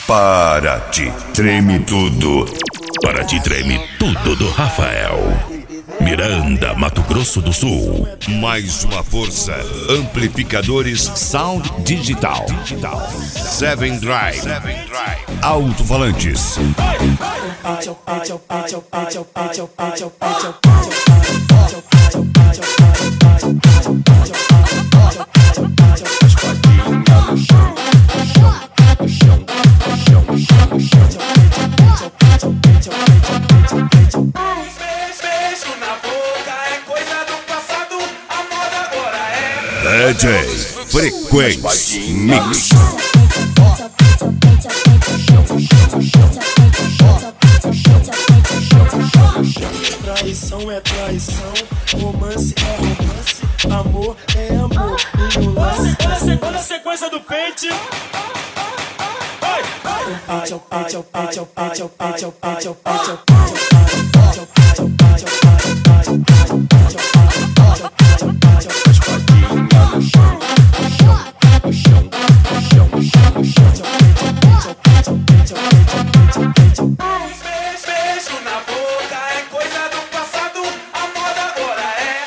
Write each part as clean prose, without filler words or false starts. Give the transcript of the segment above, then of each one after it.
Paraty, treme tudo. Paraty treme tudo do Rafael. Miranda, Mato Grosso do Sul. Mais uma força. Amplificadores Sound Digital. Seven Drive. Alto-falantes. DJ Frequência Mix. Traição é traição, romance é romance, amor é amor. Olha a sequência do pente. Beijo na boca é coisa do passado, a moda agora é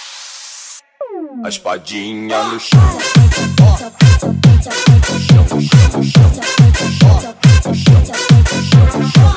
a espadinha no chão.